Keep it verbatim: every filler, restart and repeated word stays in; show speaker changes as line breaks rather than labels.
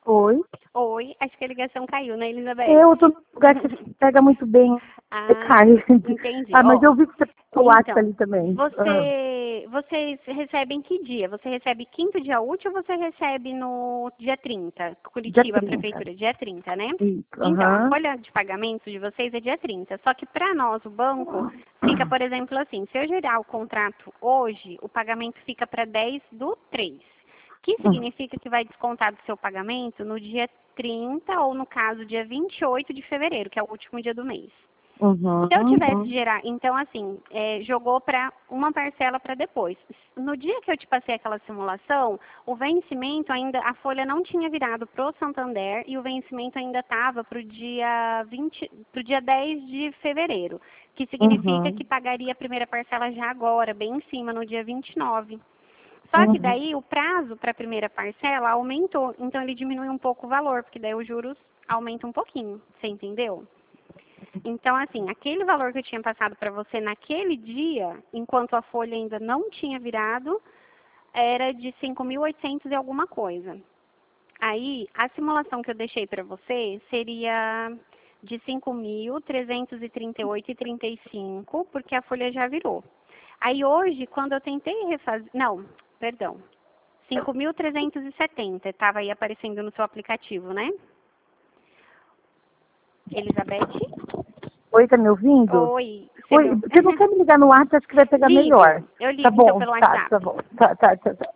Oi.
Oi, acho que a ligação caiu, né, Elizabeth?
Eu tô num lugar que você pega muito bem.
Ah,
Cai.
entendi.
Ah, mas
Ó,
eu vi que você pegou o WhatsApp
então,
ali também. Ah.
você, vocês recebem que dia? Você recebe quinto dia útil ou você recebe no dia trinta?
Dia
Curitiba,
trinta.
Prefeitura, dia trinta, né?
Isso.
Então, a
Aham.
folha de pagamento de vocês é dia trinta. Só que para nós, o banco, fica, por exemplo, assim, se eu gerar o contrato hoje, o pagamento fica para dez do três. Que significa que vai descontar do seu pagamento no dia trinta ou, no caso, dia vinte e oito de fevereiro, que é o último dia do mês.
Uhum.
Se eu tivesse
Uhum.
gerar, então assim, é, jogou para uma parcela para depois. No dia que eu te passei aquela simulação, o vencimento ainda, a folha não tinha virado para o Santander e o vencimento ainda estava para o dia vinte, pro dia dez de fevereiro, que significa
Uhum.
que pagaria a primeira parcela já agora, bem em cima, no dia vinte e nove. Só que
Uhum.
daí o prazo para a primeira parcela aumentou, então ele diminui um pouco o valor, porque daí os juros aumentam um pouquinho, você entendeu? Então, assim, aquele valor que eu tinha passado para você naquele dia, enquanto a folha ainda não tinha virado, era de cinco mil e oitocentos e alguma coisa. Aí, a simulação que eu deixei para você seria de cinco mil trezentos e trinta e oito vírgula trinta e cinco, porque a folha já virou. Aí hoje, quando eu tentei refazer, não, perdão, cinco mil trezentos e setenta, estava aí aparecendo no seu aplicativo, né? Elizabeth?
Oi, tá me ouvindo?
Oi, você
Oi,
me...
você não quer me ligar no WhatsApp, acho que vai pegar
Ligo,
melhor.
eu
Tá
ligo então
bom,
pelo
tá, tá
WhatsApp.
bom. Tá, tá, tá, tá.